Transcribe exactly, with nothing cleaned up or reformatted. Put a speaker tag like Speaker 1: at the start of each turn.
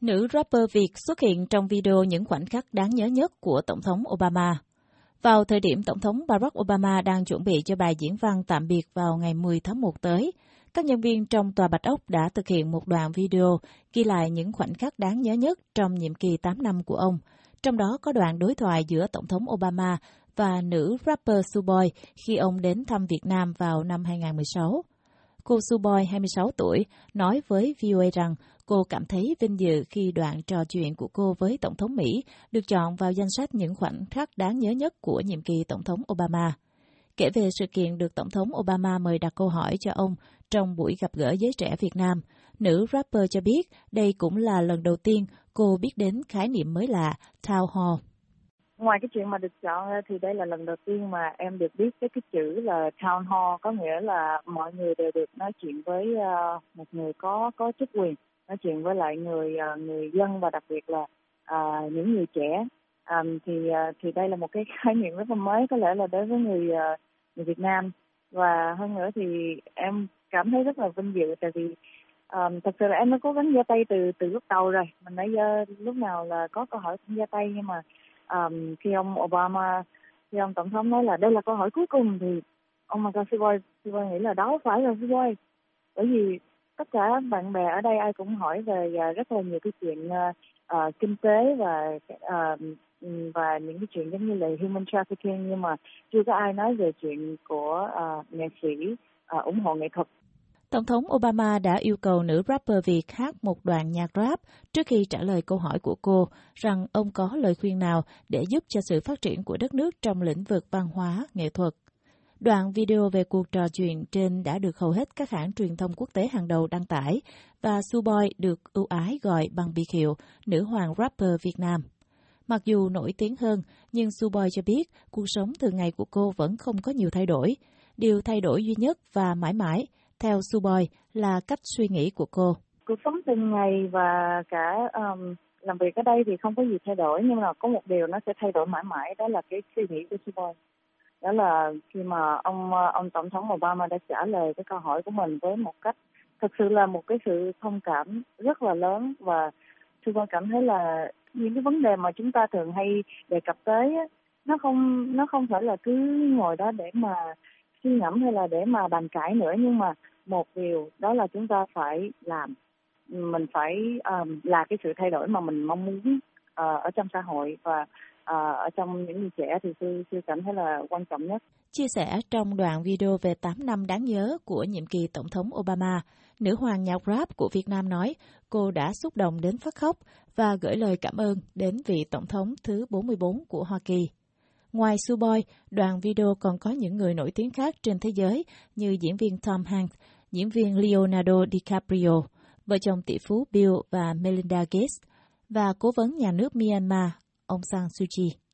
Speaker 1: Nữ rapper Việt xuất hiện trong video những khoảnh khắc đáng nhớ nhất của Tổng thống Obama. Vào thời điểm Tổng thống Barack Obama đang chuẩn bị cho bài diễn văn tạm biệt vào ngày mười tháng một tới, các nhân viên trong Tòa Bạch Ốc đã thực hiện một đoạn video ghi lại những khoảnh khắc đáng nhớ nhất trong nhiệm kỳ tám năm của ông. Trong đó có đoạn đối thoại giữa Tổng thống Obama và nữ rapper Suboi khi ông đến thăm Việt Nam vào năm hai không một sáu. Cô Suboi, hai mươi sáu tuổi, nói với vê o a rằng cô cảm thấy vinh dự khi đoạn trò chuyện của cô với Tổng thống Mỹ được chọn vào danh sách những khoảnh khắc đáng nhớ nhất của nhiệm kỳ Tổng thống Obama. Kể về sự kiện được Tổng thống Obama mời đặt câu hỏi cho ông trong buổi gặp gỡ giới trẻ Việt Nam, nữ rapper cho biết đây cũng là lần đầu tiên cô biết đến khái niệm mới lạ Town Hall.
Speaker 2: Ngoài cái chuyện mà được chọn thì đây là lần đầu tiên mà em được biết cái cái chữ là Town Hall, có nghĩa là mọi người đều được nói chuyện với uh, một người có có chức quyền, nói chuyện với lại người uh, người dân và đặc biệt là uh, những người trẻ. Um, thì uh, thì đây là một cái khái niệm rất là mới, có lẽ là đối với người uh, người Việt Nam, và hơn nữa thì em cảm thấy rất là vinh dự, tại vì um, thật sự là em đã cố gắng giơ tay từ từ lúc đầu rồi, mình đã giơ lúc nào là có câu hỏi cũng giơ tay, nhưng mà Um, khi ông Obama, khi ông tổng thống nói là đây là câu hỏi cuối cùng thì ông Michael Suboi, Suboi nghĩ là đó phải là Suboi, bởi vì tất cả bạn bè ở đây ai cũng hỏi về uh, rất là nhiều cái chuyện uh, uh, kinh tế và uh, và những cái chuyện giống như là human trafficking, nhưng mà chưa có ai nói về chuyện của uh, nghệ sĩ uh, ủng hộ nghệ thuật.
Speaker 1: Tổng thống Obama đã yêu cầu nữ rapper Việt hát một đoạn nhạc rap trước khi trả lời câu hỏi của cô rằng ông có lời khuyên nào để giúp cho sự phát triển của đất nước trong lĩnh vực văn hóa, nghệ thuật. Đoạn video về cuộc trò chuyện trên đã được hầu hết các hãng truyền thông quốc tế hàng đầu đăng tải và Suboi được ưu ái gọi bằng biệt hiệu nữ hoàng rapper Việt Nam. Mặc dù nổi tiếng hơn, nhưng Suboi cho biết cuộc sống thường ngày của cô vẫn không có nhiều thay đổi. Điều thay đổi duy nhất và mãi mãi, theo Suboi, là cách suy nghĩ của cô.
Speaker 2: Cuộc sống từng ngày và cả um, làm việc ở đây thì không có gì thay đổi, nhưng mà có một điều nó sẽ thay đổi mãi mãi, đó là cái suy nghĩ của Suboi. Đó là khi mà ông ông tổng thống Obama đã trả lời cái câu hỏi của mình với một cách thực sự là một cái sự thông cảm rất là lớn, và Suboi cảm thấy là những cái vấn đề mà chúng ta thường hay đề cập tới nó không nó không phải là cứ ngồi đó để mà suy ngẫm hay là để mà bàn cãi nữa, nhưng mà một điều đó là chúng ta phải làm, mình phải um, là cái sự thay đổi mà mình mong muốn uh, ở trong xã hội và uh, ở trong những người trẻ thì tôi, tôi cảm thấy là quan trọng nhất.
Speaker 1: Chia sẻ trong đoạn video về tám năm đáng nhớ của nhiệm kỳ Tổng thống Obama, nữ hoàng nhạc rap của Việt Nam nói cô đã xúc động đến phát khóc và gửi lời cảm ơn đến vị Tổng thống thứ bốn mươi bốn của Hoa Kỳ. Ngoài Suboi, đoạn video còn có những người nổi tiếng khác trên thế giới như diễn viên Tom Hanks, diễn viên Leonardo DiCaprio, vợ chồng tỷ phú Bill và Melinda Gates và cố vấn nhà nước Myanmar, ông San Suu Kyi.